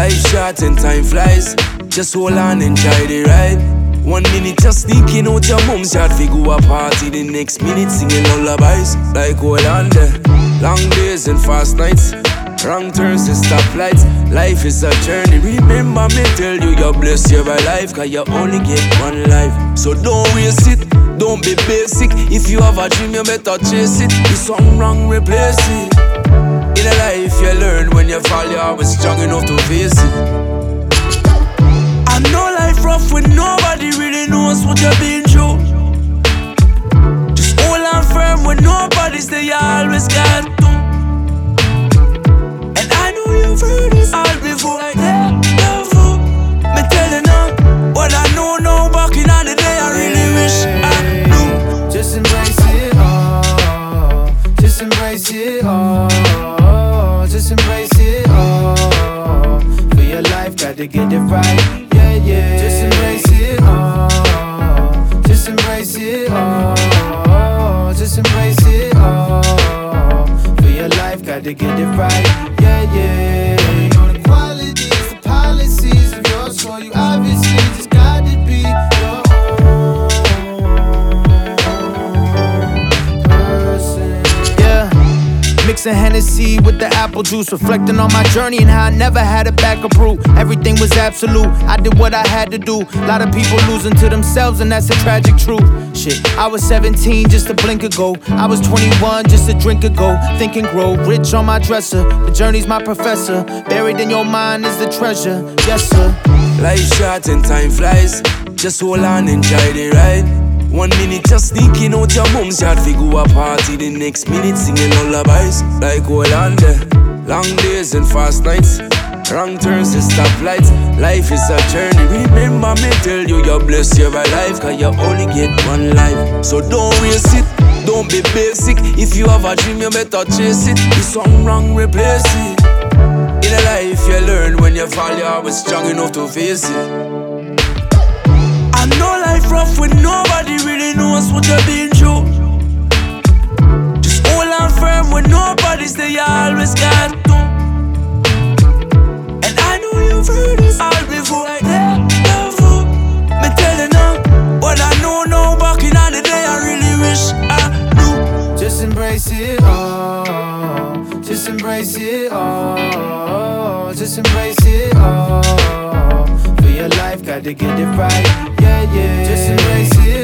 Life short and time flies. Just hold on, enjoy the ride. 1 minute just sneaking out your mom's yard, figure a party. The next minute singing lullabies. Like hold on there. Long days and fast nights, wrong turns and stoplights. Life is a journey. Remember me tell you, you're blessed here by life, cause you only get one life. So don't waste it, don't be basic. If you have a dream, you better chase it. If something wrong, replace it. In a life you learn, when you fall, you're always strong enough to face it. I know life rough when nobody really knows what you've been through. Just hold on firm when nobody's there, you always got to. And I know you've heard this all before. Like, yeah, careful. Me tell you now, what I know now, back in the day, I really wish I knew. Just embrace it all. Just embrace it all. Just embrace it all. For your life, got to get it right. Yeah, yeah. Just embrace it all. Just embrace it all. Just embrace it all. For your life, got to get it right. Yeah, yeah. You know the qualities, the policies of yours, so you obviously just got to be your own person. Yeah. Mixing Hennessy with the apple juice, reflecting on my journey and how I never had a backup route. Everything was absolute, I did what I had to do. A lot of people losing to themselves, and that's a tragic truth. Shit, I was 17 just a blink ago. I was 21 just a drink ago. Think and grow, rich on my dresser. The journey's my professor. Buried in your mind is the treasure. Yes, sir. Life short and time flies. Just hold on, enjoy the ride. 1 minute just sneaking out your mom's yard, figure a party. The next minute singing lullabies. Like hold on there. Long days and fast nights, wrong turns and stoplights. Life is a journey. Remember me tell you, you're blessed here by life, cause you only get one life. So don't waste it, don't be basic. If you have a dream, you better chase it. If something wrong, replace it. In a life you learn, when you fall, you're always strong enough to face it. I know life rough when nobody really knows what you've been through. Just hold on firm when nobody's there, you always got to. And I know you've heard this all before. Like, yeah, careful. Me tell you now, what I know now, back in the day, I really wish I knew. Just embrace it all. Just embrace it all. Just embrace it all. For your life, got to get it right. Yeah, yeah. Just embrace it